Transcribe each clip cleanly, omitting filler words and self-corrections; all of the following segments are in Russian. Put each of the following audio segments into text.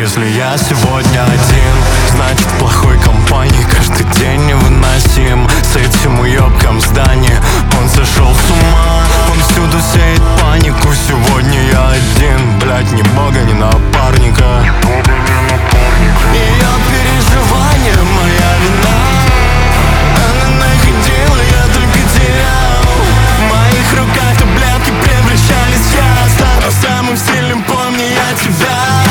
Если я сегодня один, значит в плохой компании. Каждый день невыносим с этим уёбком в здании. Он сошел с ума, он всюду сеет панику. Сегодня я один, блять, ни бога, ни напарника. Ее переживания моя вина. Она находила, я только терял. В моих руках таблетки превращались в яд. Стану самым сильным, помни я тебя.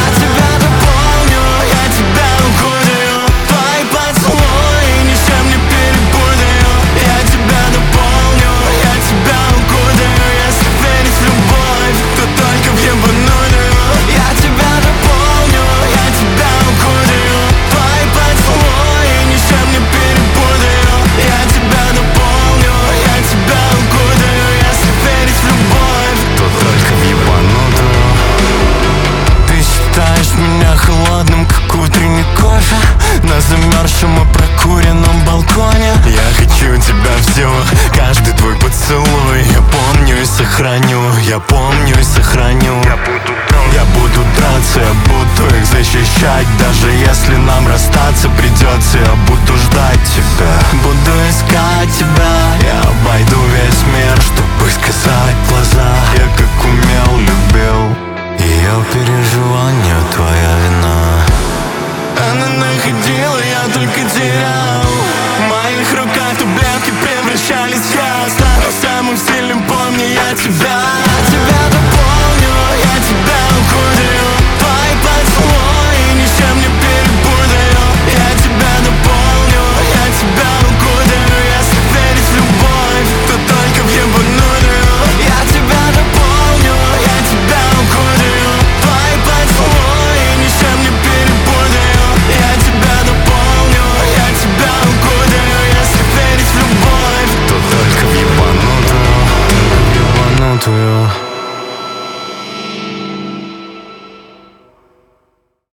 Холодным, как утренний кофе на замерзшем и прокуренном балконе. Я хочу тебя в силах, каждый твой поцелуй. Я помню и сохраню, я помню и сохраню. Я буду драться, я буду их защищать. Даже если нам расстаться придется, я буду ждать тебя. Буду искать тебя, я обойду весь мир, чтобы сказать в глаза. Я как умел, любил. Ее переживания твоя вина. Она находила, я только терял.